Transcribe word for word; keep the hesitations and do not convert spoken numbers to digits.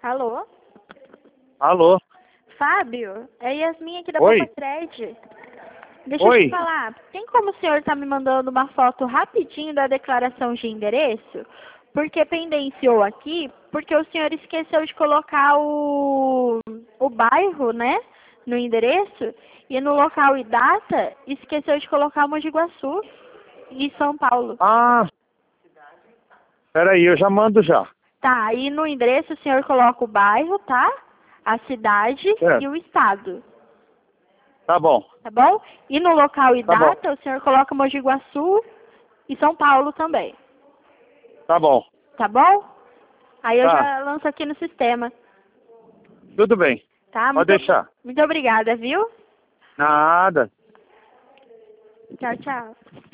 Alô? Alô? Fábio? É Yasmin aqui da Oi? Papacred. Deixa Oi? eu te falar, tem como o senhor estar me mandando uma foto rapidinho da declaração de endereço? Porque pendenciou aqui, porque o senhor esqueceu de colocar o, o bairro, né, no endereço, e no local e data, esqueceu de colocar Mogi Guaçu e São Paulo. Ah, peraí, eu já mando já. Tá, aí no endereço o senhor coloca o bairro, tá? A cidade Certo. e o estado. Tá bom, Tá bom? E no local e tá bom, data, o senhor coloca Mogi Guaçu e São Paulo também. tá bom. Tá bom? Aí eu Tá, já lanço aqui no sistema. tudo bem. Tá? Pode Muito, deixar. muito obrigada, viu? Nada. Tchau, tchau.